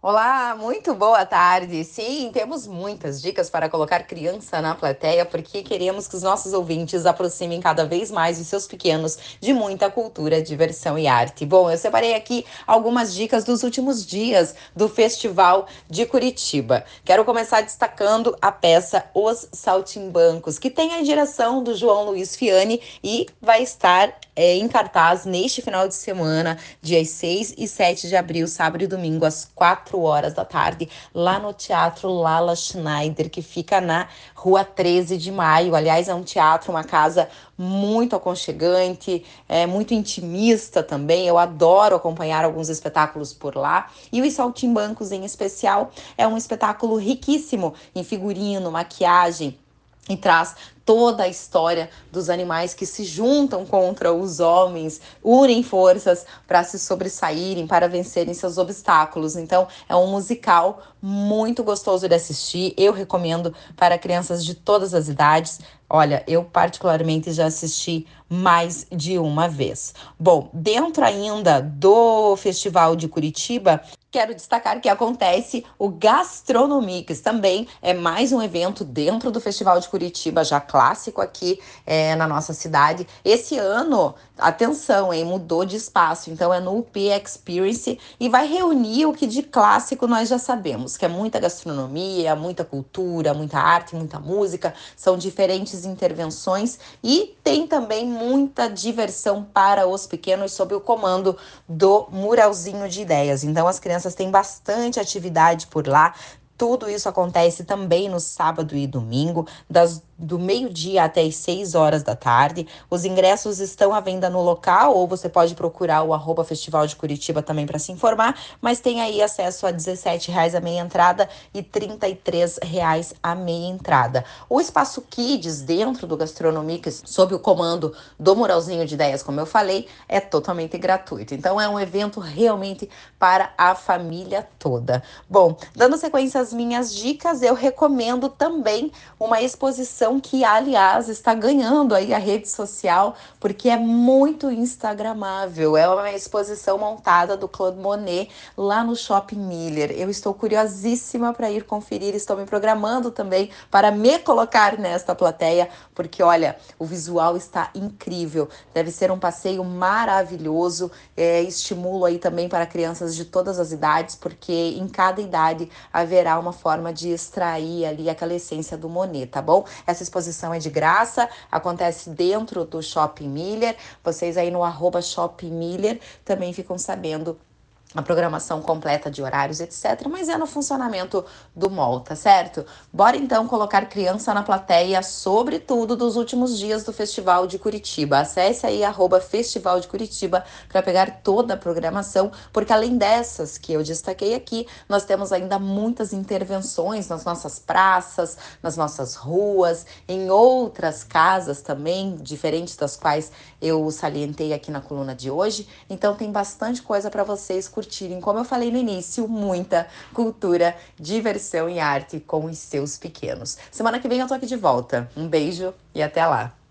Olá, muito boa tarde. Sim, temos muitas dicas para colocar criança na plateia, porque queremos que os nossos ouvintes aproximem cada vez mais os seus pequenos de muita cultura, diversão e arte. Bom, eu separei aqui algumas dicas dos últimos dias do Festival de Curitiba. Quero começar destacando a peça Os Saltimbancos, que tem a direção do João Luiz Fiani e vai estar em cartaz neste final de semana, dias 6 e 7 de abril, sábado e domingo, às 4 horas da tarde, lá no Teatro Lala Schneider, que fica na Rua 13 de Maio. Aliás, é um teatro, uma casa muito aconchegante, muito intimista também. Eu adoro acompanhar alguns espetáculos por lá. E os Saltimbancos, em especial, é um espetáculo riquíssimo em figurino, maquiagem, e traz toda a história dos animais que se juntam contra os homens, unem forças para se sobressaírem, para vencerem seus obstáculos. Então, é um musical muito gostoso de assistir. Eu recomendo para crianças de todas as idades. Olha, eu particularmente já assisti mais de uma vez. Bom, dentro ainda do Festival de Curitiba, quero destacar que acontece o Gastronomics, também é mais um evento dentro do Festival de Curitiba, já clássico aqui na nossa cidade. Esse ano, atenção, hein, mudou de espaço, então é no UP Experience e vai reunir o que de clássico nós já sabemos, que é muita gastronomia, muita cultura, muita arte, muita música, são diferentes intervenções e tem também muita diversão para os pequenos sob o comando do Muralzinho de Ideias. Então as crianças têm bastante atividade por lá. Tudo isso acontece também no sábado e domingo, do meio-dia até as 6 horas da tarde. Os ingressos estão à venda no local, ou você pode procurar o @Festival de Curitiba também para se informar, mas tem aí acesso a R$ 17 a meia entrada e R$ 33 a meia entrada. O Espaço Kids, dentro do Gastronomics, sob o comando do Muralzinho de Ideias, como eu falei, é totalmente gratuito. Então é um evento realmente para a família toda. Bom, dando sequência às minhas dicas, eu recomendo também uma exposição que, aliás, está ganhando aí a rede social, porque é muito instagramável. É uma exposição montada do Claude Monet lá no Shopping Miller. Eu estou curiosíssima para ir conferir, estou me programando também para me colocar nesta plateia, porque olha, o visual está incrível. Deve ser um passeio maravilhoso. Estimulo aí também para crianças de todas as idades, porque em cada idade haverá uma forma de extrair ali aquela essência do Monet, tá bom? Essa exposição é de graça, acontece dentro do Shopping Miller. Vocês aí no @Shopping Miller também ficam sabendo a programação completa de horários, etc. Mas é no funcionamento do mall, tá certo? Bora então colocar criança na plateia, sobretudo dos últimos dias do Festival de Curitiba. Acesse aí @Festival de Curitiba para pegar toda a programação, porque além dessas que eu destaquei aqui, nós temos ainda muitas intervenções nas nossas praças, nas nossas ruas, em outras casas também, diferentes das quais eu salientei aqui na coluna de hoje. Então tem bastante coisa para vocês curtirem, como eu falei no início, muita cultura, diversão e arte com os seus pequenos. Semana que vem eu tô aqui de volta. Um beijo e até lá!